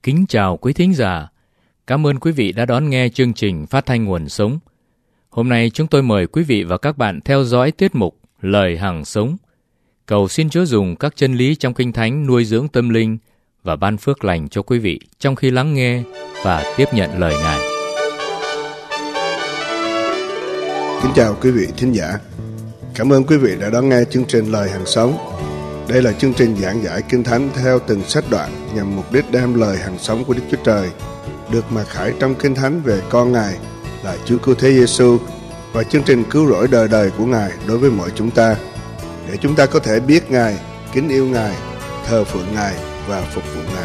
Kính chào quý thính giả. Cảm ơn quý vị đã đón nghe chương trình Phát thanh Nguồn Sống. Hôm nay chúng tôi mời quý vị và các bạn theo dõi tiết mục Lời Hằng Sống. Cầu xin Chúa dùng các chân lý trong Kinh Thánh nuôi dưỡng tâm linh và ban phước lành cho quý vị trong khi lắng nghe và tiếp nhận lời Ngài. Kính chào quý vị thính giả. Cảm ơn quý vị đã đón nghe chương trình Lời Hằng Sống. Đây là chương trình giảng giải Kinh Thánh theo từng sách đoạn nhằm mục đích đem lời hằng sống của Đức Chúa Trời được mặc khải trong Kinh Thánh về con Ngài là Chúa Cứu Thế Giêsu và chương trình cứu rỗi đời đời của Ngài đối với mọi chúng ta, để chúng ta có thể biết Ngài, kính yêu Ngài, thờ phượng Ngài và phục vụ Ngài.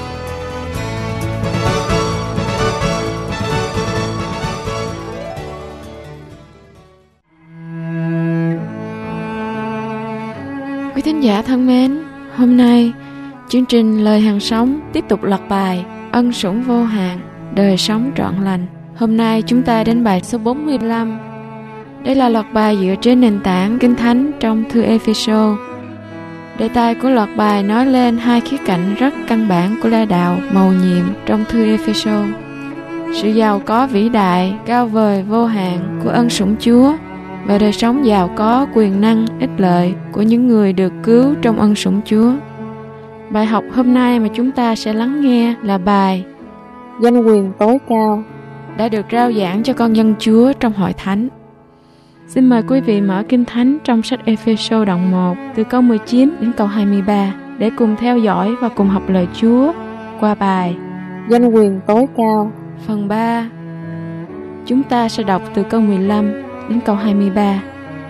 Quý thính giả thân mến, hôm nay chương trình Lời Hằng Sống tiếp tục loạt bài Ân Sủng Vô Hạn, Đời Sống Trọn Lành. Hôm nay chúng ta đến bài số 45. Đây là loạt bài dựa trên nền tảng Kinh Thánh trong thư Ê-phê-sô. Đề tài của loạt bài nói lên hai khía cạnh rất căn bản của la đạo mầu nhiệm trong thư Ê-phê-sô: sự giàu có vĩ đại, cao vời, vô hạn của ân sủng Chúa và đời sống giàu có, quyền năng, ích lợi của những người được cứu trong ân sủng Chúa. Bài học hôm nay mà chúng ta sẽ lắng nghe là bài Danh quyền tối cao đã được rao giảng cho con dân Chúa trong hội thánh. Xin mời quý vị mở Kinh Thánh trong sách Ê-phê-sô đoạn 1 từ câu 19 đến câu 23 để cùng theo dõi và cùng học lời Chúa qua bài Danh quyền tối cao phần 3. Chúng ta sẽ đọc từ câu 15 đến câu 23.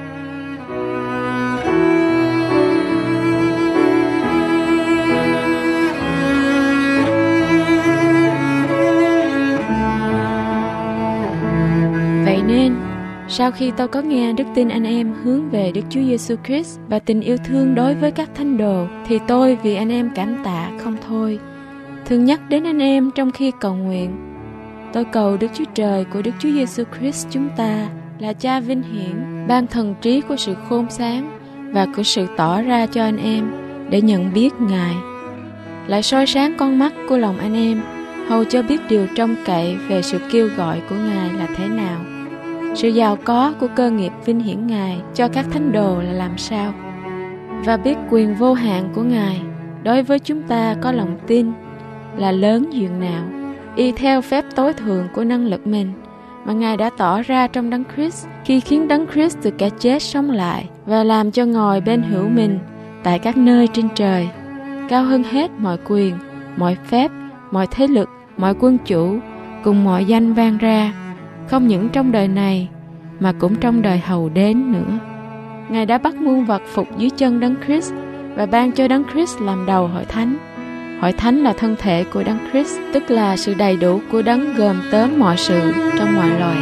Vậy nên, sau khi tôi có nghe đức tin anh em hướng về Đức Chúa Giêsu Christ và tình yêu thương đối với các thánh đồ, thì tôi vì anh em cảm tạ không thôi. Thường nhắc đến anh em trong khi cầu nguyện. Tôi cầu Đức Chúa Trời của Đức Chúa Giêsu Christ chúng ta là Cha vinh hiển, ban thần trí của sự khôn sáng và của sự tỏ ra cho anh em để nhận biết Ngài, lại soi sáng con mắt của lòng anh em, hầu cho biết điều trông cậy về sự kêu gọi của Ngài là thế nào, sự giàu có của cơ nghiệp vinh hiển Ngài cho các thánh đồ là làm sao, và biết quyền vô hạn của Ngài đối với chúng ta có lòng tin là lớn dường nào, y theo phép tối thượng của năng lực mình mà Ngài đã tỏ ra trong Đấng Christ khi khiến Đấng Christ từ kẻ chết sống lại và làm cho ngồi bên hữu mình tại các nơi trên trời, cao hơn hết mọi quyền, mọi phép, mọi thế lực, mọi quân chủ, cùng mọi danh vang ra, không những trong đời này mà cũng trong đời hầu đến nữa. Ngài đã bắt muôn vật phục dưới chân Đấng Christ và ban cho Đấng Christ làm đầu hội thánh. Hội thánh là thân thể của Đấng Christ, tức là sự đầy đủ của Đấng gồm tóm mọi sự trong mọi loài.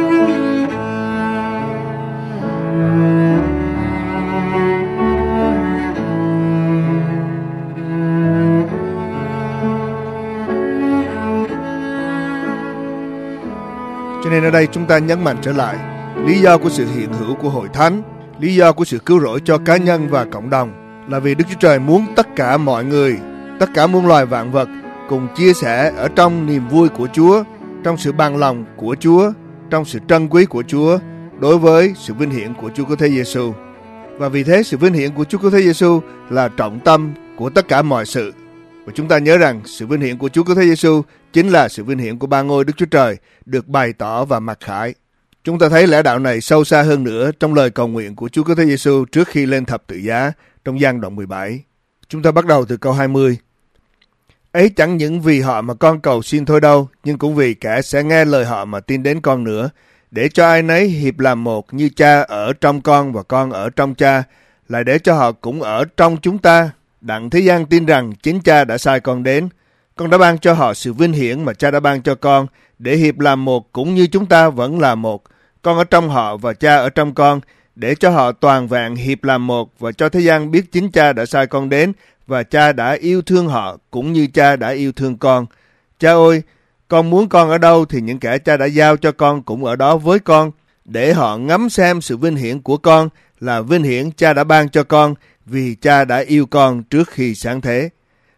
Cho nên ở đây chúng ta nhấn mạnh trở lại lý do của sự hiện hữu của hội thánh, lý do của sự cứu rỗi cho cá nhân và cộng đồng là vì Đức Chúa Trời muốn tất cả mọi người, tất cả muôn loài vạn vật cùng chia sẻ ở trong niềm vui của Chúa, trong sự bằng lòng của Chúa, trong sự trân quý của Chúa đối với sự vinh hiển của Chúa Cứu Thế Giêsu. Và vì thế sự vinh hiển của Chúa Cứu Thế Giêsu là trọng tâm của tất cả mọi sự. Và chúng ta nhớ rằng sự vinh hiển của Chúa Cứu Thế Giêsu chính là sự vinh hiển của ba ngôi Đức Chúa Trời được bày tỏ và mặc khải. Chúng ta thấy lẽ đạo này sâu xa hơn nữa trong lời cầu nguyện của Chúa Cứu Thế Giêsu trước khi lên thập tự giá trong Giăng đoạn 17. Chúng ta bắt đầu từ câu 20. Ấy chẳng những vì họ mà con cầu xin thôi đâu, nhưng cũng vì kẻ sẽ nghe lời họ mà tin đến con nữa, để cho ai nấy hiệp làm một như cha ở trong con và con ở trong cha, lại để cho họ cũng ở trong chúng ta, đặng thế gian tin rằng chính cha đã sai con đến. Con đã ban cho họ sự vinh hiển mà cha đã ban cho con, để hiệp làm một cũng như chúng ta vẫn là một. Con ở trong họ và cha ở trong con, để cho họ toàn vẹn hiệp làm một và cho thế gian biết chính cha đã sai con đến và cha đã yêu thương họ cũng như cha đã yêu thương con. Cha ơi, con muốn con ở đâu thì những kẻ cha đã giao cho con cũng ở đó với con, để họ ngắm xem sự vinh hiển của con là vinh hiển cha đã ban cho con, vì cha đã yêu con trước khi sáng thế.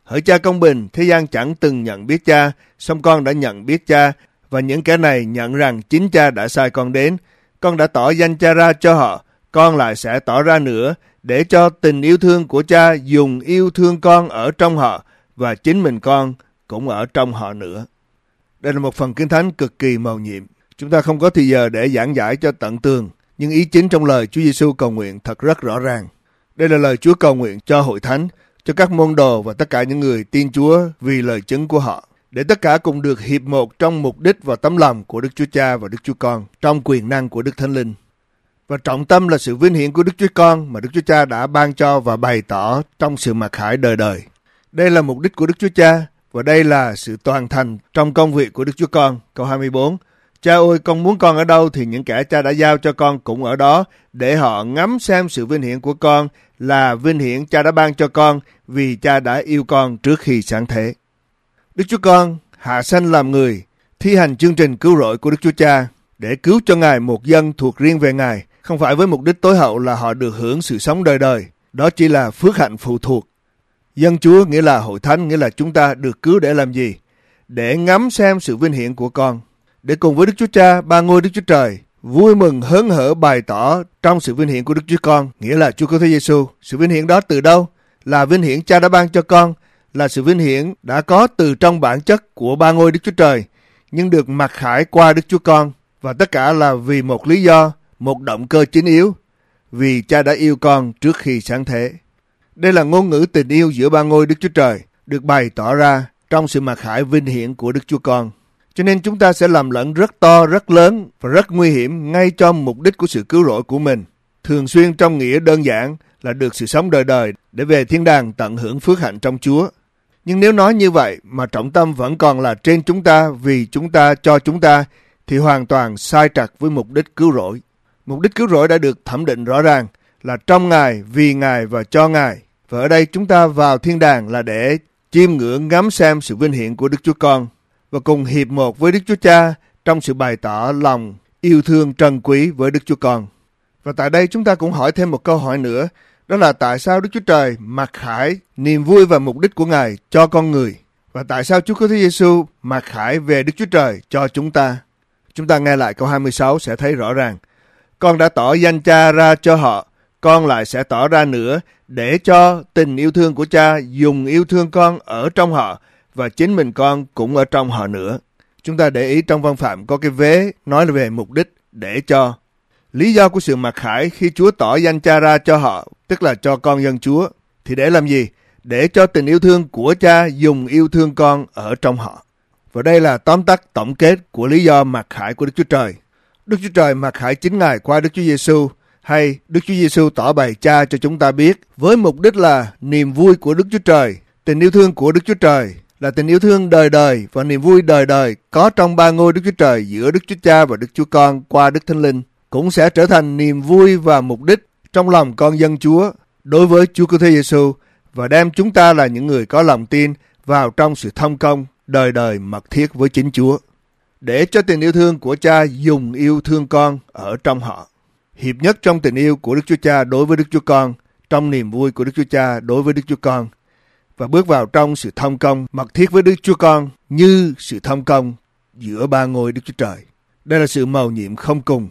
Hỡi cha công bình, thế gian chẳng từng nhận biết cha, song con đã nhận biết cha, và những kẻ này nhận rằng chính cha đã sai con đến. Con đã tỏ danh cha ra cho họ, con lại sẽ tỏ ra nữa, để cho tình yêu thương của cha dùng yêu thương con ở trong họ, và chính mình con cũng ở trong họ nữa. Đây là một phần Kinh Thánh cực kỳ mầu nhiệm. Chúng ta không có thời giờ để giảng giải cho tận tường, nhưng ý chính trong lời Chúa Giêsu cầu nguyện thật rất rõ ràng. Đây là lời Chúa cầu nguyện cho hội thánh, cho các môn đồ và tất cả những người tin Chúa vì lời chứng của họ, để tất cả cùng được hiệp một trong mục đích và tấm lòng của Đức Chúa Cha và Đức Chúa Con, trong quyền năng của Đức Thánh Linh. Và trọng tâm là sự vinh hiển của Đức Chúa Con mà Đức Chúa Cha đã ban cho và bày tỏ trong sự mặc khải đời đời. Đây là mục đích của Đức Chúa Cha, và đây là sự toàn thành trong công việc của Đức Chúa Con. Câu 24: Cha ơi, con muốn con ở đâu thì những kẻ cha đã giao cho con cũng ở đó, để họ ngắm xem sự vinh hiển của con là vinh hiển cha đã ban cho con, vì cha đã yêu con trước khi sáng thế. Đức Chúa Con hạ sanh làm người, thi hành chương trình cứu rỗi của Đức Chúa Cha để cứu cho Ngài một dân thuộc riêng về Ngài, không phải với mục đích tối hậu là họ được hưởng sự sống đời đời. Đó chỉ là phước hạnh phụ thuộc. Dân Chúa nghĩa là hội thánh, nghĩa là chúng ta được cứu để làm gì? Để ngắm xem sự vinh hiển của con, để cùng với Đức Chúa Cha, ba ngôi Đức Chúa Trời, vui mừng hớn hở bày tỏ trong sự vinh hiển của Đức Chúa Con, nghĩa là Chúa Cứu Thế Giêsu. Sự vinh hiển đó từ đâu? Là vinh hiển Cha đã ban cho con, là sự vinh hiển đã có từ trong bản chất của ba ngôi Đức Chúa Trời, nhưng được mặc khải qua Đức Chúa Con, và tất cả là vì một lý do, một động cơ chính yếu, vì Cha đã yêu con trước khi sáng thế. Đây là ngôn ngữ tình yêu giữa ba ngôi Đức Chúa Trời, được bày tỏ ra trong sự mặc khải vinh hiển của Đức Chúa Con. Cho nên chúng ta sẽ làm lẫn rất to, rất lớn và rất nguy hiểm ngay trong mục đích của sự cứu rỗi của mình. Thường xuyên trong nghĩa đơn giản là được sự sống đời đời để về thiên đàng tận hưởng phước hạnh trong Chúa. Nhưng nếu nói như vậy mà trọng tâm vẫn còn là trên chúng ta, vì chúng ta, cho chúng ta, thì hoàn toàn sai trật với mục đích cứu rỗi. Mục đích cứu rỗi đã được thẩm định rõ ràng là trong Ngài, vì Ngài và cho Ngài. Và ở đây chúng ta vào thiên đàng là để chiêm ngưỡng ngắm xem sự vinh hiển của Đức Chúa Con và cùng hiệp một với Đức Chúa Cha trong sự bày tỏ lòng yêu thương trân quý với Đức Chúa Con. Và tại đây chúng ta cũng hỏi thêm một câu hỏi nữa, đó là tại sao Đức Chúa Trời mặc khải niềm vui và mục đích của Ngài cho con người, và tại sao Chúa Cứu Thế Giêsu mặc khải về Đức Chúa Trời cho chúng ta. Chúng ta nghe lại câu 26 sẽ thấy rõ ràng. Con đã tỏ danh Cha ra cho họ, con lại sẽ tỏ ra nữa, để cho tình yêu thương của Cha dùng yêu thương con ở trong họ, và chính mình con cũng ở trong họ nữa. Chúng ta để ý trong văn phạm có cái vế nói về mục đích để cho. Lý do của sự mặc khải khi Chúa tỏ danh Cha ra cho họ, tức là cho con dân Chúa, thì để làm gì? Để cho tình yêu thương của Cha dùng yêu thương con ở trong họ. Và đây là tóm tắt tổng kết của lý do mặc khải của Đức Chúa Trời. Đức Chúa Trời mặc khải chính Ngài qua Đức Chúa Giêsu, hay Đức Chúa Giêsu tỏ bày Cha cho chúng ta biết, với mục đích là niềm vui của Đức Chúa Trời. Tình yêu thương của Đức Chúa Trời là tình yêu thương đời đời và niềm vui đời đời có trong ba ngôi Đức Chúa Trời giữa Đức Chúa Cha và Đức Chúa Con qua Đức Thánh Linh, cũng sẽ trở thành niềm vui và mục đích trong lòng con dân Chúa đối với Chúa Cứu Thế Giêsu, và đem chúng ta là những người có lòng tin vào trong sự thông công đời đời mật thiết với chính Chúa, để cho tình yêu thương của Cha dùng yêu thương con ở trong họ, hiệp nhất trong tình yêu của Đức Chúa Cha đối với Đức Chúa Con, trong niềm vui của Đức Chúa Cha đối với Đức Chúa Con, và bước vào trong sự thông công mật thiết với Đức Chúa Con như sự thông công giữa ba ngôi Đức Chúa Trời. Đây là sự mầu nhiệm không cùng.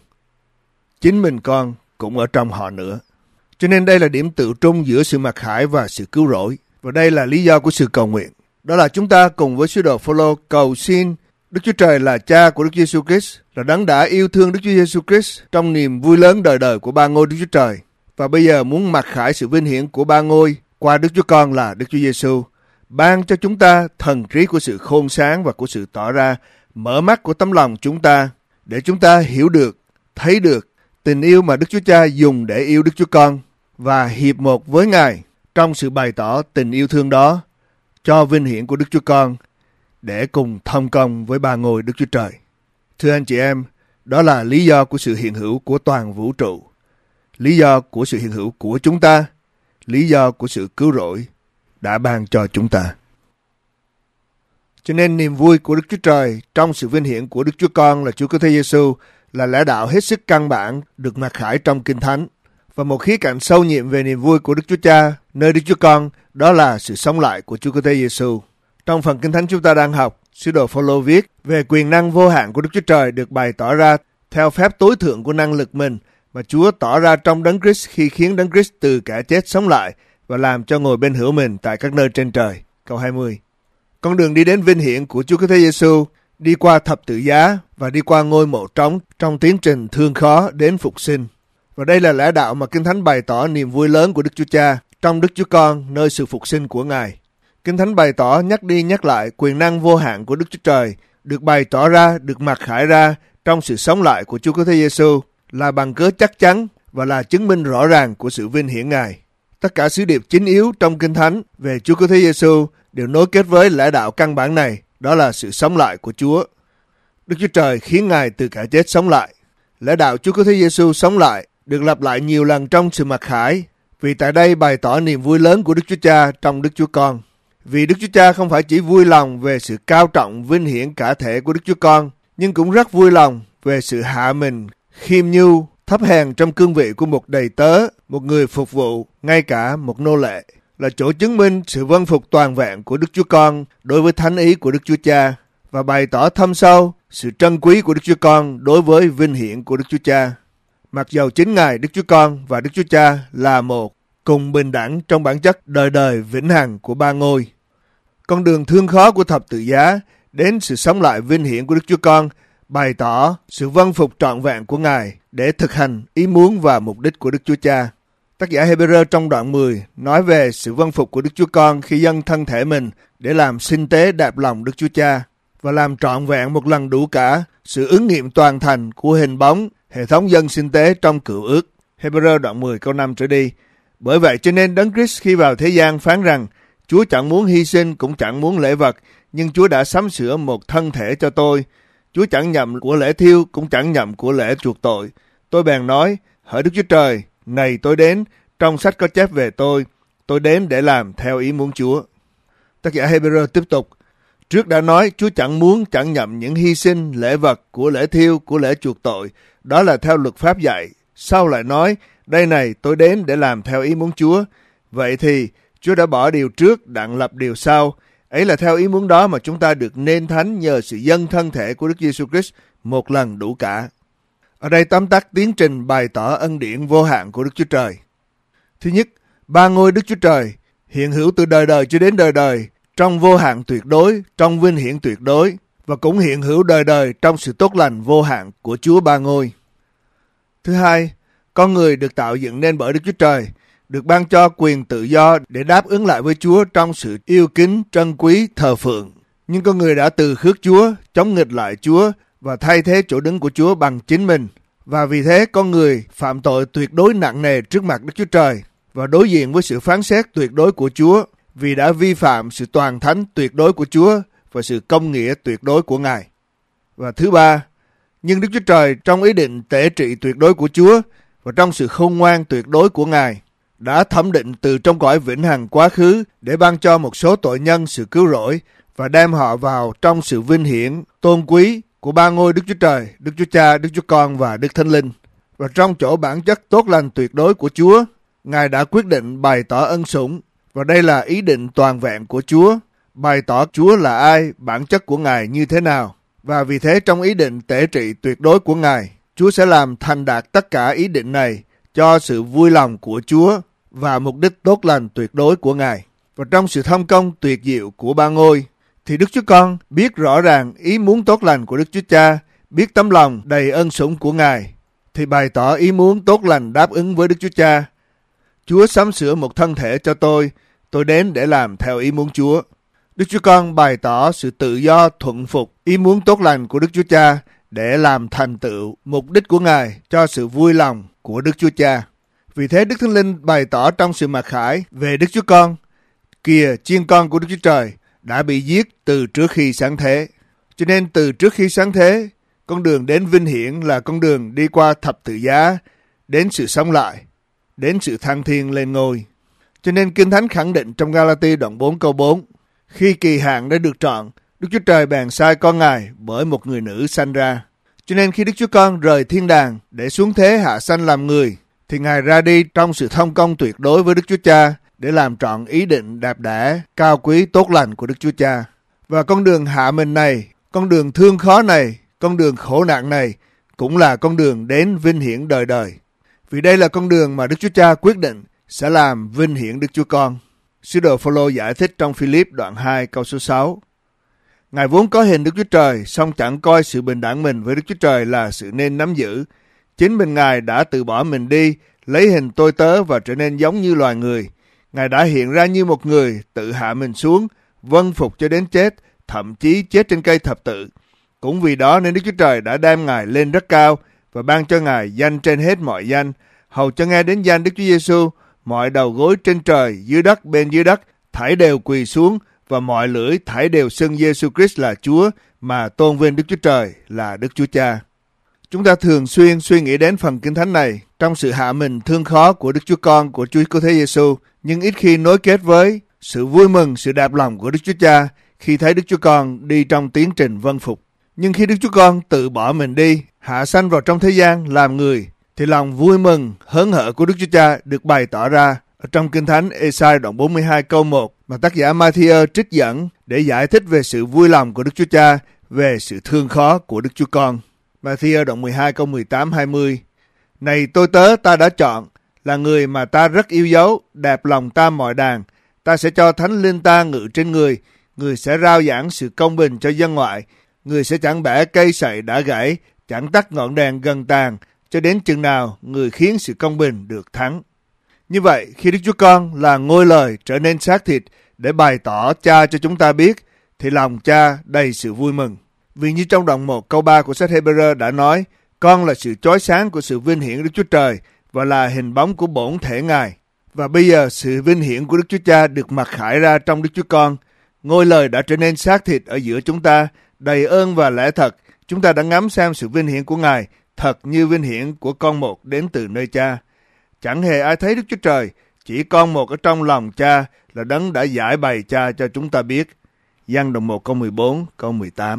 Chính mình con cũng ở trong họ nữa. Cho nên đây là điểm tự trung giữa sự mặc khải và sự cứu rỗi. Và đây là lý do của sự cầu nguyện. Đó là chúng ta cùng với sứ đồ Phôlô cầu xin Đức Chúa Trời là Cha của Đức Giêsu Christ, là Đấng đã yêu thương Đức Chúa Giêsu Christ trong niềm vui lớn đời đời của ba ngôi Đức Chúa Trời, và bây giờ muốn mặc khải sự vinh hiển của ba ngôi qua Đức Chúa Con là Đức Chúa Giêsu, ban cho chúng ta thần trí của sự khôn sáng và của sự tỏ ra, mở mắt của tấm lòng chúng ta, để chúng ta hiểu được, thấy được tình yêu mà Đức Chúa Cha dùng để yêu Đức Chúa Con, và hiệp một với Ngài trong sự bày tỏ tình yêu thương đó cho vinh hiển của Đức Chúa Con, để cùng thông công với ba ngôi Đức Chúa Trời. Thưa anh chị em, đó là lý do của sự hiện hữu của toàn vũ trụ, lý do của sự hiện hữu của chúng ta, lý do của sự cứu rỗi đã ban cho chúng ta. Cho nên niềm vui của Đức Chúa Trời trong sự vinh hiển của Đức Chúa Con là Chúa Cứu Thế Giêsu là lẽ đạo hết sức căn bản được mặc khải trong Kinh Thánh. Và một khía cạnh sâu nhiệm về niềm vui của Đức Chúa Cha nơi Đức Chúa Con, đó là sự sống lại của Chúa Cứu Thế Giêsu. Trong phần Kinh Thánh chúng ta đang học, sứ đồ Phôlô viết về quyền năng vô hạn của Đức Chúa Trời được bày tỏ ra theo phép tối thượng của năng lực mình mà Chúa tỏ ra trong Đấng Christ khi khiến Đấng Christ từ kẻ chết sống lại và làm cho ngồi bên hữu mình tại các nơi trên trời. Câu 20. Con đường đi đến vinh hiển của Chúa Cứu Thế Giêsu đi qua thập tự giá và đi qua ngôi mộ trống trong tiến trình thương khó đến phục sinh. Và đây là lẽ đạo mà Kinh Thánh bày tỏ niềm vui lớn của Đức Chúa Cha trong Đức Chúa Con nơi sự phục sinh của Ngài. Kinh Thánh bày tỏ nhắc đi nhắc lại quyền năng vô hạn của Đức Chúa Trời được bày tỏ ra, được mặc khải ra trong sự sống lại của Chúa Cứu Thế Giêsu là bằng cớ chắc chắn và là chứng minh rõ ràng của sự vinh hiển Ngài. Tất cả sứ điệp chính yếu trong Kinh Thánh về Chúa Cứu Thế Giêsu đều nối kết với lẽ đạo căn bản này, đó là sự sống lại của Chúa. Đức Chúa Trời khiến Ngài từ kẻ chết sống lại. Lẽ đạo Chúa Cứu Thế Giêsu sống lại được lặp lại nhiều lần trong sự mặc khải, vì tại đây bày tỏ niềm vui lớn của Đức Chúa Cha trong Đức Chúa Con. Vì Đức Chúa Cha không phải chỉ vui lòng về sự cao trọng vinh hiển cả thể của Đức Chúa Con, nhưng cũng rất vui lòng về sự hạ mình, khiêm nhu, thấp hèn trong cương vị của một đầy tớ, một người phục vụ, ngay cả một nô lệ, là chỗ chứng minh sự vâng phục toàn vẹn của Đức Chúa Con đối với thánh ý của Đức Chúa Cha và bày tỏ thâm sâu sự trân quý của Đức Chúa Con đối với vinh hiển của Đức Chúa Cha. Mặc dầu chính Ngài Đức Chúa Con và Đức Chúa Cha là một, cùng bình đẳng trong bản chất đời đời vĩnh hằng của ba ngôi. Con đường thương khó của thập tự giá đến sự sống lại vinh hiển của Đức Chúa Con bày tỏ sự vâng phục trọn vẹn của Ngài để thực hành ý muốn và mục đích của Đức Chúa Cha. Tác giả Hebrew trong đoạn 10 nói về sự vâng phục của Đức Chúa Con khi dâng thân thể mình để làm sinh tế đẹp lòng Đức Chúa Cha và làm trọn vẹn một lần đủ cả sự ứng nghiệm toàn thành của hình bóng hệ thống dân sinh tế trong cựu ước. Hebrew đoạn 10 câu 5 trở đi. Bởi vậy cho nên Đấng Christ khi vào thế gian phán rằng Chúa chẳng muốn hy sinh cũng chẳng muốn lễ vật, nhưng Chúa đã sắm sửa một thân thể cho tôi. Chúa chẳng nhậm của lễ thiêu cũng chẳng nhậm của lễ chuộc tội. Tôi bèn nói, hỡi Đức Chúa Trời, này tôi đến, trong sách có chép về tôi đến để làm theo ý muốn Chúa. Tác giả Hebrew tiếp tục, trước đã nói Chúa chẳng muốn chẳng nhậm những hy sinh, lễ vật, của lễ thiêu, của lễ chuộc tội, đó là theo luật pháp dạy. Sau lại nói, đây này tôi đến để làm theo ý muốn Chúa. Vậy thì Chúa đã bỏ điều trước, đặng lập điều sau. Ấy là theo ý muốn đó mà chúng ta được nên thánh nhờ sự dâng thân thể của Đức Giêsu Christ một lần đủ cả. Ở đây tóm tắt tiến trình bày tỏ ân điển vô hạn của Đức Chúa Trời. Thứ nhất, ba ngôi Đức Chúa Trời hiện hữu từ đời đời cho đến đời đời trong vô hạn tuyệt đối, trong vinh hiển tuyệt đối và cũng hiện hữu đời đời trong sự tốt lành vô hạn của Chúa ba ngôi. Thứ hai, con người được tạo dựng nên bởi Đức Chúa Trời, được ban cho quyền tự do để đáp ứng lại với Chúa trong sự yêu kính, trân quý, thờ phượng. Nhưng con người đã từ khước Chúa, chống nghịch lại Chúa và thay thế chỗ đứng của Chúa bằng chính mình. Và vì thế con người phạm tội tuyệt đối nặng nề trước mặt Đức Chúa Trời và đối diện với sự phán xét tuyệt đối của Chúa vì đã vi phạm sự toàn thánh tuyệt đối của Chúa và sự công nghĩa tuyệt đối của Ngài. Và thứ ba, nhưng Đức Chúa Trời trong ý định tể trị tuyệt đối của Chúa và trong sự khôn ngoan tuyệt đối của Ngài đã thẩm định từ trong cõi vĩnh hằng quá khứ để ban cho một số tội nhân sự cứu rỗi và đem họ vào trong sự vinh hiển, tôn quý của ba ngôi Đức Chúa Trời, Đức Chúa Cha, Đức Chúa Con và Đức Thánh Linh. Và trong chỗ bản chất tốt lành tuyệt đối của Chúa, Ngài đã quyết định bày tỏ ân sủng, và đây là ý định toàn vẹn của Chúa, bày tỏ Chúa là ai, bản chất của Ngài như thế nào. Và vì thế trong ý định tể trị tuyệt đối của Ngài, Chúa sẽ làm thành đạt tất cả ý định này cho sự vui lòng của Chúa và mục đích tốt lành tuyệt đối của Ngài. Và trong sự thông công tuyệt diệu của ba ngôi, thì Đức Chúa Con biết rõ ràng ý muốn tốt lành của Đức Chúa Cha, biết tấm lòng đầy ân sủng của Ngài, thì bày tỏ ý muốn tốt lành đáp ứng với Đức Chúa Cha. Chúa sắm sửa một thân thể cho tôi đến để làm theo ý muốn Chúa. Đức Chúa Con bày tỏ sự tự do thuận phục ý muốn tốt lành của Đức Chúa Cha để làm thành tựu mục đích của Ngài cho sự vui lòng của Đức Chúa Cha. Vì thế Đức Thánh Linh bày tỏ trong sự mặc khải về Đức Chúa Con, kìa chiên con của Đức Chúa Trời đã bị giết từ trước khi sáng thế. Cho nên từ trước khi sáng thế, con đường đến vinh hiển là con đường đi qua thập tự giá, đến sự sống lại, đến sự thăng thiên lên ngôi. Cho nên Kinh Thánh khẳng định trong Ga-la-ti đoạn 4 câu 4, khi kỳ hạn đã được trọn, Đức Chúa Trời bèn sai con Ngài bởi một người nữ sanh ra. Cho nên khi Đức Chúa Con rời thiên đàng để xuống thế hạ sanh làm người, thì Ngài ra đi trong sự thông công tuyệt đối với Đức Chúa Cha để làm trọn ý định đẹp đẽ, cao quý, tốt lành của Đức Chúa Cha. Và con đường hạ mình này, con đường thương khó này, con đường khổ nạn này cũng là con đường đến vinh hiển đời đời. Vì đây là con đường mà Đức Chúa Cha quyết định sẽ làm vinh hiển Đức Chúa Con. Sứ đồ Phôlô giải thích trong Philip đoạn 2 câu số 6. Ngài vốn có hình Đức Chúa Trời, song chẳng coi sự bình đẳng mình với Đức Chúa Trời là sự nên nắm giữ. Chính mình Ngài đã từ bỏ mình đi, lấy hình tôi tớ và trở nên giống như loài người. Ngài đã hiện ra như một người, tự hạ mình xuống, vâng phục cho đến chết, thậm chí chết trên cây thập tự. Cũng vì đó nên Đức Chúa Trời đã đem Ngài lên rất cao và ban cho Ngài danh trên hết mọi danh, hầu cho nghe đến danh Đức Chúa Giêsu, mọi đầu gối trên trời, dưới đất, bên dưới đất, thảy đều quỳ xuống và mọi lưỡi thảy đều xưng Giêsu Christ là Chúa, mà tôn vinh Đức Chúa Trời là Đức Chúa Cha. Chúng ta thường xuyên suy nghĩ đến phần Kinh Thánh này trong sự hạ mình thương khó của Đức Chúa Con của Chúa Cứu Thế Giêsu, nhưng ít khi nối kết với sự vui mừng, sự đạp lòng của Đức Chúa Cha khi thấy Đức Chúa Con đi trong tiến trình vâng phục. Nhưng khi Đức Chúa Con tự bỏ mình đi, hạ sanh vào trong thế gian làm người, thì lòng vui mừng, hớn hở của Đức Chúa Cha được bày tỏ ra ở trong Kinh Thánh Ê-sai đoạn 42 câu 1 mà tác giả Ma-thi-ơ trích dẫn để giải thích về sự vui lòng của Đức Chúa Cha về sự thương khó của Đức Chúa Con. Ma-thi-ơ đoạn 12 câu 18-20. Này tôi tớ ta đã chọn, là người mà ta rất yêu dấu, đẹp lòng ta mọi đàn. Ta sẽ cho Thánh Linh ta ngự trên người, người sẽ rao giảng sự công bình cho dân ngoại. Người sẽ chẳng bẻ cây sậy đã gãy, chẳng tắt ngọn đèn gần tàn, cho đến chừng nào người khiến sự công bình được thắng. Như vậy, khi Đức Chúa Con là ngôi lời trở nên xác thịt để bày tỏ Cha cho chúng ta biết, thì lòng Cha đầy sự vui mừng. Vì như trong đoạn 1 câu 3 của sách Hê-bơ-rơ đã nói, con là sự chói sáng của sự vinh hiển Đức Chúa Trời và là hình bóng của bổn thể Ngài. Và bây giờ sự vinh hiển của Đức Chúa Cha được mặc khải ra trong Đức Chúa Con. Ngôi lời đã trở nên xác thịt ở giữa chúng ta, đầy ơn và lẽ thật. Chúng ta đã ngắm xem sự vinh hiển của Ngài, thật như vinh hiển của con một đến từ nơi Cha. Chẳng hề ai thấy Đức Chúa Trời, chỉ con một ở trong lòng Cha là đấng đã giải bày Cha cho chúng ta biết. Giăng đoạn 1 câu 14, câu 18.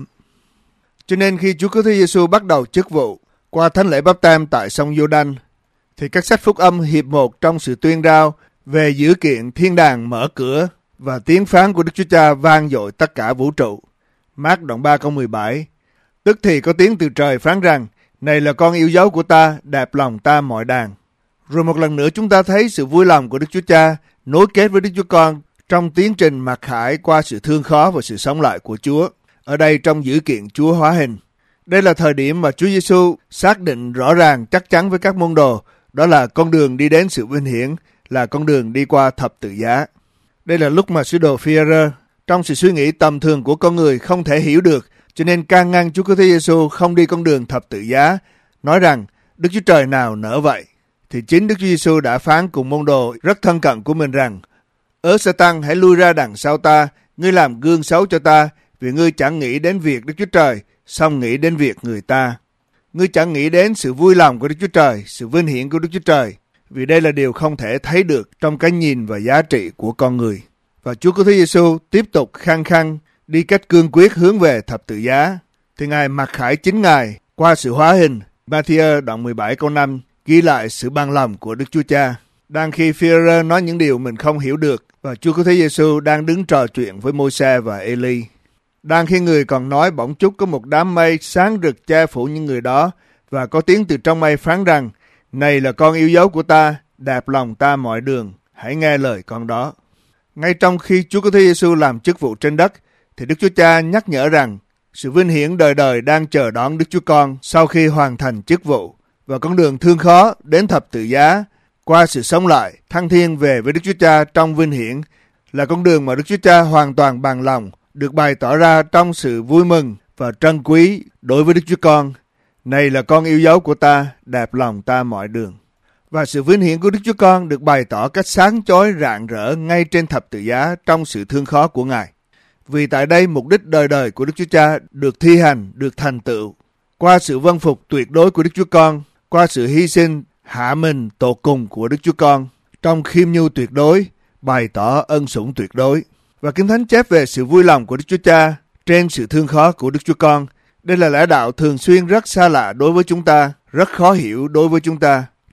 Cho nên khi Chúa Cứu Thế Giêsu bắt đầu chức vụ qua thánh lễ báp têm tại sông Giô-đanh, thì các sách phúc âm hiệp một trong sự tuyên rao về dữ kiện thiên đàng mở cửa và tiếng phán của Đức Chúa Cha vang dội tất cả vũ trụ. Mác đoạn 3 câu 17. Tức thì có tiếng từ trời phán rằng, này là con yêu dấu của ta, đẹp lòng ta mọi đàn. Rồi một lần nữa chúng ta thấy sự vui lòng của Đức Chúa Cha nối kết với Đức Chúa Con trong tiến trình mặc khải qua sự thương khó và sự sống lại của Chúa. Ở đây trong dữ kiện Chúa hóa hình. Đây là thời điểm mà Chúa Giêsu xác định rõ ràng chắc chắn với các môn đồ, đó là con đường đi đến sự vinh hiển, là con đường đi qua thập tự giá. Đây là lúc mà sứ đồ Phi-e-rơ trong sự suy nghĩ tầm thường của con người không thể hiểu được, cho nên can ngăn Chúa Cứu Thế Giêsu không đi con đường thập tự giá, nói rằng Đức Chúa Trời nào nỡ vậy. Thì chính Đức Chúa Giêsu đã phán cùng môn đồ rất thân cận của mình rằng, ớ Sa-tan hãy lui ra đằng sau ta, ngươi làm gương xấu cho ta, vì ngươi chẳng nghĩ đến việc Đức Chúa Trời, song nghĩ đến việc người ta. Ngươi chẳng nghĩ đến sự vui lòng của Đức Chúa Trời, sự vinh hiển của Đức Chúa Trời, vì đây là điều không thể thấy được trong cái nhìn và giá trị của con người. Và Chúa Cứu Thế Giêsu tiếp tục khăng khăng đi cách cương quyết hướng về thập tự giá, thì Ngài mặc khải chính Ngài qua sự hóa hình. Ma-thi-ơ đoạn 17 câu 5 ghi lại sự bằng lòng của Đức Chúa Cha. Đang khi Phi-e-rơ nói những điều mình không hiểu được, và Chúa Cứu Thế Giêsu đang đứng trò chuyện với Môi-se và Ê-li. Đang khi người còn nói, bỗng chốc có một đám mây sáng rực che phủ những người đó, và có tiếng từ trong mây phán rằng, này là con yêu dấu của ta, đẹp lòng ta mọi đường, hãy nghe lời con đó. Ngay trong khi Chúa Cứu Thế Giêsu làm chức vụ trên đất, thì Đức Chúa Cha nhắc nhở rằng sự vinh hiển đời đời đang chờ đón Đức Chúa Con sau khi hoàn thành chức vụ, và con đường thương khó đến thập tự giá qua sự sống lại thăng thiên về với Đức Chúa Cha trong vinh hiển là con đường mà Đức Chúa Cha hoàn toàn bằng lòng, được bày tỏ ra trong sự vui mừng và trân quý đối với Đức Chúa Con. Này là con yêu dấu của ta, đẹp lòng ta mọi đường. Và sự vinh hiển của Đức Chúa Con được bày tỏ cách sáng chói rạng rỡ ngay trên thập tự giá trong sự thương khó của Ngài. Vì tại đây mục đích đời đời của Đức Chúa Cha được thi hành, được thành tựu qua sự vâng phục tuyệt đối của Đức Chúa Con, qua sự hy sinh hạ mình tột cùng của Đức Chúa Con, trong khiêm nhu tuyệt đối, bày tỏ ân sủng tuyệt đối. Và Kinh Thánh chép về sự vui lòng của Đức Chúa Cha trên sự thương khó của Đức Chúa Con. Đây là lẽ đạo thường xuyên rất xa lạ đối với chúng ta, rất khó hiểu đối với chúng ta.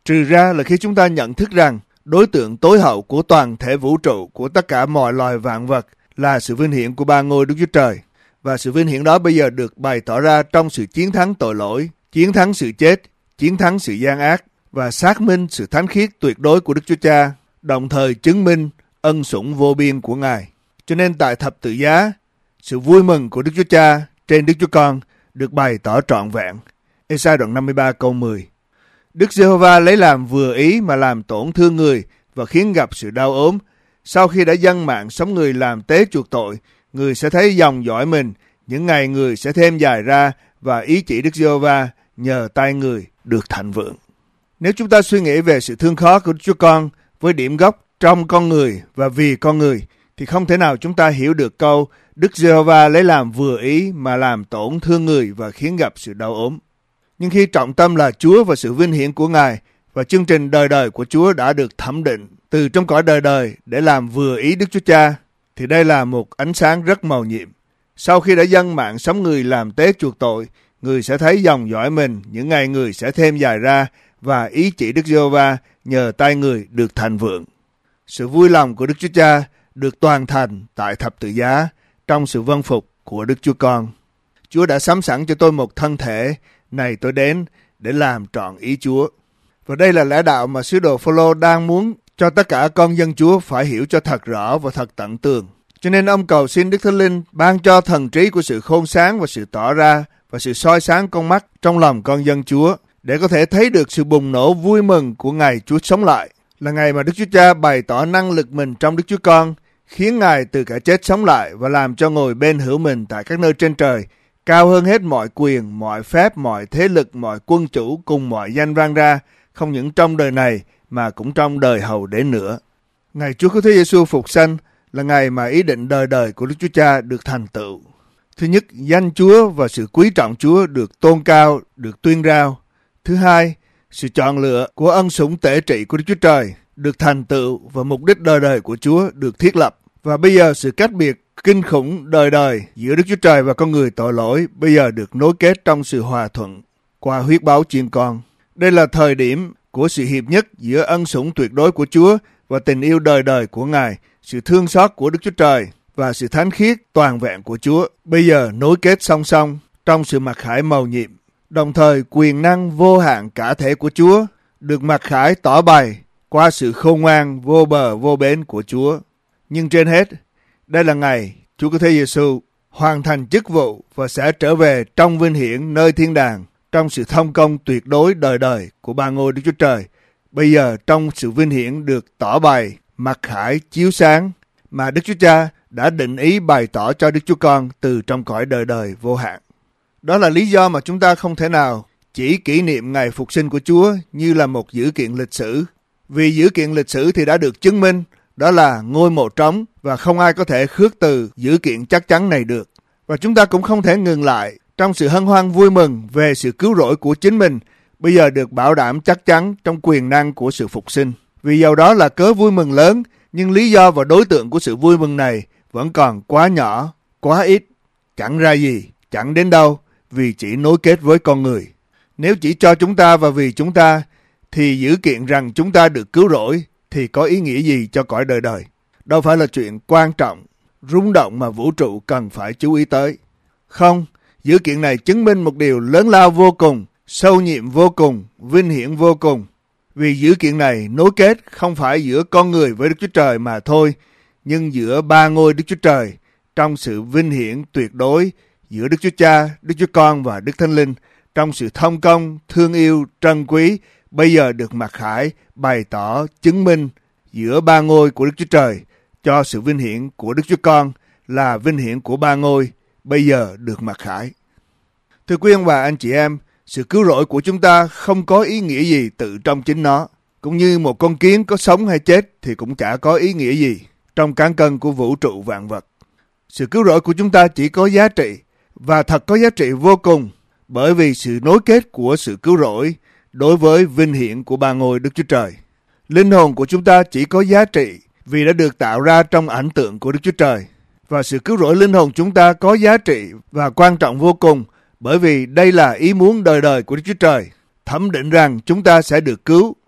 Trừ ra là khi chúng ta nhận thức rằng đối tượng tối hậu của toàn thể vũ trụ, của tất cả mọi loài vạn vật là sự vinh hiển của ba ngôi Đức Chúa Trời. Và sự vinh hiển đó bây giờ được bày tỏ ra trong sự chiến thắng tội lỗi, chiến thắng sự chết, chiến thắng sự gian ác và xác minh sự thánh khiết tuyệt đối của Đức Chúa Cha, đồng thời chứng minh ân sủng vô biên của Ngài. Cho nên tại thập tự giá, sự vui mừng của Đức Chúa Cha trên Đức Chúa Con được bày tỏ trọn vẹn. Ê-sai đoạn 53 câu 10. Đức Giê-hô-va lấy làm vừa ý mà làm tổn thương người và khiến gặp sự đau ốm. Sau khi đã dâng mạng sống người làm tế chuộc tội, người sẽ thấy dòng dõi mình, những ngày người sẽ thêm dài ra và ý chỉ Đức Giê-hô-va nhờ tay người được thịnh vượng. Nếu chúng ta suy nghĩ về sự thương khó của Đức Chúa Con với điểm gốc trong con người và vì con người, thì không thể nào chúng ta hiểu được câu Đức Giê-hô-va lấy làm vừa ý mà làm tổn thương người và khiến gặp sự đau ốm. Nhưng khi trọng tâm là Chúa và sự vinh hiển của Ngài và chương trình đời đời của Chúa đã được thẩm định từ trong cõi đời đời để làm vừa ý Đức Chúa Cha, thì đây là một ánh sáng rất mầu nhiệm. Sau khi đã dâng mạng sống người làm tế chuộc tội, người sẽ thấy dòng dõi mình, những ngày người sẽ thêm dài ra và ý chỉ Đức Giê-hô-va nhờ tay người được thịnh vượng. Sự vui lòng của Đức Chúa Cha được toàn thành tại thập tự giá trong sự vâng phục của Đức Chúa Con. Chúa đã sắm sẵn cho tôi một thân thể, này tôi đến để làm trọn ý Chúa. Và đây là lẽ đạo mà sứ đồ Phô-lô đang muốn cho tất cả con dân Chúa phải hiểu cho thật rõ và thật tận tường. Cho nên ông cầu xin Đức Thánh Linh ban cho thần trí của sự khôn sáng và sự tỏ ra và sự soi sáng con mắt trong lòng con dân Chúa để có thể thấy được sự bùng nổ vui mừng của ngày Chúa sống lại, là ngày mà Đức Chúa Cha bày tỏ năng lực mình trong Đức Chúa Con, khiến Ngài từ cả chết sống lại và làm cho ngồi bên hữu mình tại các nơi trên trời, cao hơn hết mọi quyền, mọi phép, mọi thế lực, mọi quân chủ cùng mọi danh vang ra, không những trong đời này mà cũng trong đời hầu đến nữa. Ngày Chúa Cứu Thế Giêsu phục sanh là ngày mà ý định đời đời của Đức Chúa Cha được thành tựu. Thứ nhất, danh Chúa và sự quý trọng Chúa được tôn cao, được tuyên rao. Thứ hai, sự chọn lựa của ân sủng tể trị của Đức Chúa Trời được thành tựu và mục đích đời đời của Chúa được thiết lập. Và bây giờ sự cách biệt kinh khủng đời đời giữa Đức Chúa Trời và con người tội lỗi bây giờ được nối kết trong sự hòa thuận qua huyết báu chiên con. Đây là thời điểm của sự hiệp nhất giữa ân sủng tuyệt đối của Chúa và tình yêu đời đời của Ngài, sự thương xót của Đức Chúa Trời và sự thánh khiết toàn vẹn của Chúa bây giờ nối kết song song trong sự mặc khải mầu nhiệm. Đồng thời quyền năng vô hạn cả thể của Chúa được mặc khải tỏ bày qua sự khôn ngoan vô bờ vô bến của Chúa. Nhưng trên hết, đây là ngày Chúa Cứu Thế Giêsu hoàn thành chức vụ và sẽ trở về trong vinh hiển nơi thiên đàng, trong sự thông công tuyệt đối đời đời của ba ngôi Đức Chúa Trời. Bây giờ trong sự vinh hiển được tỏ bày, mặc khải chiếu sáng mà Đức Chúa Cha đã định ý bày tỏ cho Đức Chúa Con từ trong cõi đời đời vô hạn. Đó là lý do mà chúng ta không thể nào chỉ kỷ niệm ngày phục sinh của Chúa như là một dữ kiện lịch sử. Vì dữ kiện lịch sử thì đã được chứng minh, đó là ngôi mộ trống và không ai có thể khước từ dữ kiện chắc chắn này được. Và chúng ta cũng không thể ngừng lại trong sự hân hoan vui mừng về sự cứu rỗi của chính mình, bây giờ được bảo đảm chắc chắn trong quyền năng của sự phục sinh. Vì dầu đó là cớ vui mừng lớn, nhưng lý do và đối tượng của sự vui mừng này vẫn còn quá nhỏ, quá ít, chẳng ra gì, chẳng đến đâu, vì chỉ nối kết với con người. Nếu chỉ cho chúng ta và vì chúng ta, thì dữ kiện rằng chúng ta được cứu rỗi thì có ý nghĩa gì cho cõi đời đời? Đâu phải là chuyện quan trọng, rung động mà vũ trụ cần phải chú ý tới. Không, dữ kiện này chứng minh một điều lớn lao vô cùng, sâu nhiệm vô cùng, vinh hiển vô cùng. Vì dữ kiện này nối kết không phải giữa con người với Đức Chúa Trời mà thôi, nhưng giữa ba ngôi Đức Chúa Trời trong sự vinh hiển tuyệt đối giữa Đức Chúa Cha, Đức Chúa Con và Đức Thánh Linh trong sự thông công, thương yêu, trân quý bây giờ được mặc khải, bày tỏ, chứng minh giữa ba ngôi của Đức Chúa Trời cho sự vinh hiển của Đức Chúa Con là vinh hiển của ba ngôi bây giờ được mặc khải. Thưa quý ông bà anh chị em, sự cứu rỗi của chúng ta không có ý nghĩa gì tự trong chính nó. Cũng như một con kiến có sống hay chết thì cũng chả có ý nghĩa gì trong cán cân của vũ trụ vạn vật. Sự cứu rỗi của chúng ta chỉ có giá trị và thật có giá trị vô cùng bởi vì sự nối kết của sự cứu rỗi đối với vinh hiển của ba ngôi Đức Chúa Trời. Linh hồn của chúng ta chỉ có giá trị vì đã được tạo ra trong ảnh tượng của Đức Chúa Trời. Và sự cứu rỗi linh hồn chúng ta có giá trị và quan trọng vô cùng bởi vì đây là ý muốn đời đời của Đức Chúa Trời, thẩm định rằng chúng ta sẽ được cứu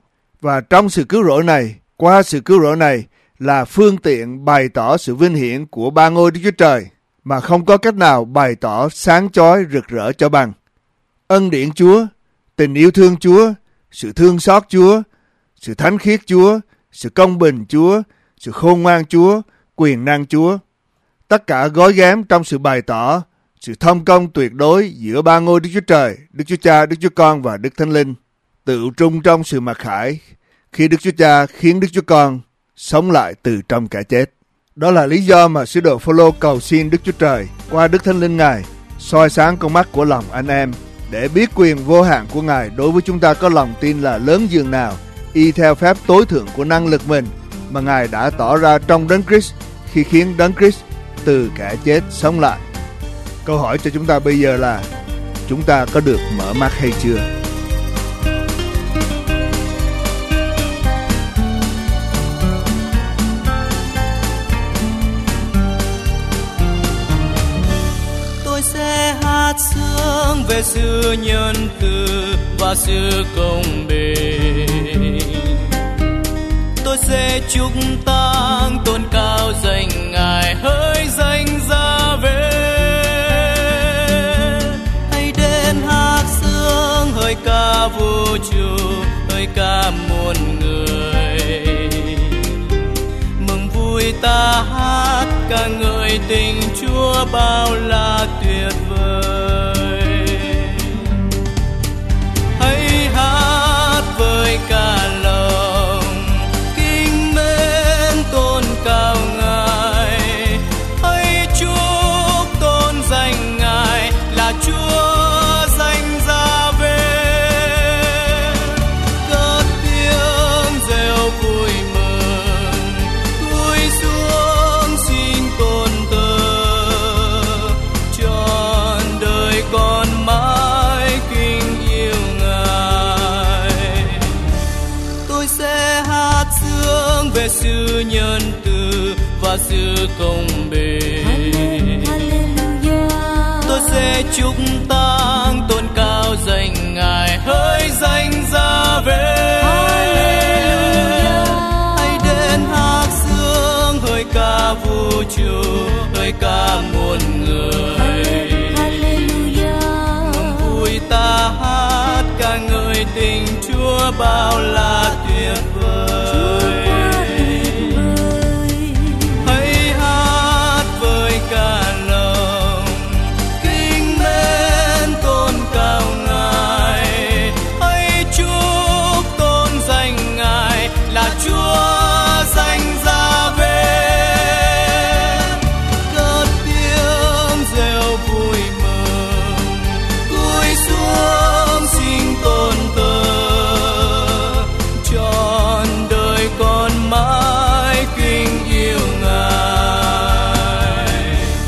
Và trong sự cứu rỗi này, qua sự cứu rỗi này là phương tiện bày tỏ sự vinh hiển của ba ngôi Đức Chúa Trời mà không có cách nào bày tỏ sáng chói rực rỡ cho bằng. Ân điển Chúa, tình yêu thương Chúa, sự thương xót Chúa, sự thánh khiết Chúa, sự công bình Chúa, sự khôn ngoan Chúa, quyền năng Chúa. Tất cả gói ghém trong sự bày tỏ sự thông công tuyệt đối giữa ba ngôi Đức Chúa Trời, Đức Chúa Cha, Đức Chúa Con và Đức Thánh Linh, tự trung trong sự mặc khải khi Đức Chúa Cha khiến Đức Chúa Con sống lại từ trong kẻ chết. Đó là lý do mà sứ đồ Phôlô cầu xin Đức Chúa Trời qua Đức Thánh Linh Ngài soi sáng con mắt của lòng anh em để biết quyền vô hạn của Ngài đối với chúng ta có lòng tin là lớn dường nào, y theo phép tối thượng của năng lực mình mà Ngài đã tỏ ra trong Đấng Christ khi khiến Đấng Christ từ kẻ chết sống lại. Câu hỏi cho chúng ta bây giờ là chúng ta có được mở mắt hay chưa? Tôi sẽ hát sướng về sự nhân từ và sự công bình. Tôi sẽ chúc táng tôn cao danh Ngài, hỡi danh Gia-vê. Hãy đến hát sướng hỡi ca vũ trụ, hỡi ca muôn người. Mừng vui ta hát ca ngợi tình Chúa bao la tuyệt vời. Hãy hát với cả lòng kính mến tôn cao Ngài. Hãy chúc tôn danh Ngài là Chúa danh Gia-vê. Cất tiếng reo vui mừng, cúi xuống xin tôn thờ, trọn đời con mãi kính yêu Ngài. Tôi sẽ hát sướng về sự nhân từ và sự công bình. Tôi sẽ chúc táng tôn cao danh Ngài, hỡi danh Gia-vê. Hãy đến hát sướng hỡi ca vũ trụ, hỡi ca muôn người. Mừng vui ta hát ca ngợi tình Chúa bao la tuyệt vời. Hãy hát với cả lòng kính mến tôn cao Ngài. Hãy chúc tôn danh Ngài là Chúa danh Gia-vê. Cất tiếng reo vui mừng, cúi xuống xin tôn thờ, trọn đời con mãi kính yêu Ngài.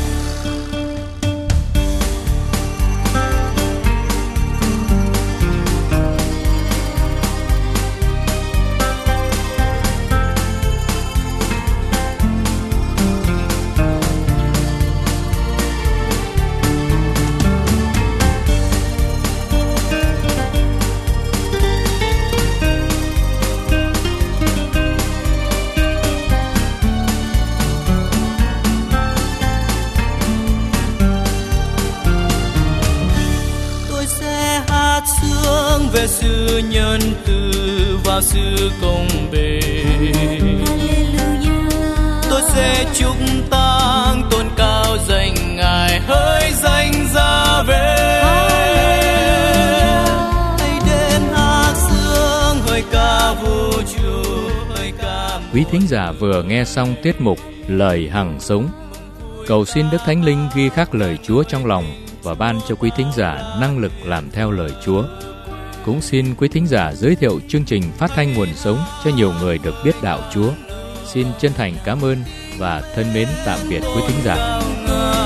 Tôi sẽ hát sướng về sự nhân từ và sự công bình. Tôi sẽ chúc táng tôn cao danh Ngài, hỡi danh Gia-vê. Hãy đến hát sướng hỡi ca vũ trụ, hỡi ca. Quý thính giả vừa nghe xong tiết mục Lời Hằng Sống. Cầu xin Đức Thánh Linh ghi khắc lời Chúa trong lòng và ban cho quý thính giả năng lực làm theo lời Chúa. Cũng xin quý thính giả giới thiệu chương trình phát thanh nguồn sống cho nhiều người được biết đạo Chúa. Xin chân thành cảm ơn và thân mến tạm biệt quý thính giả.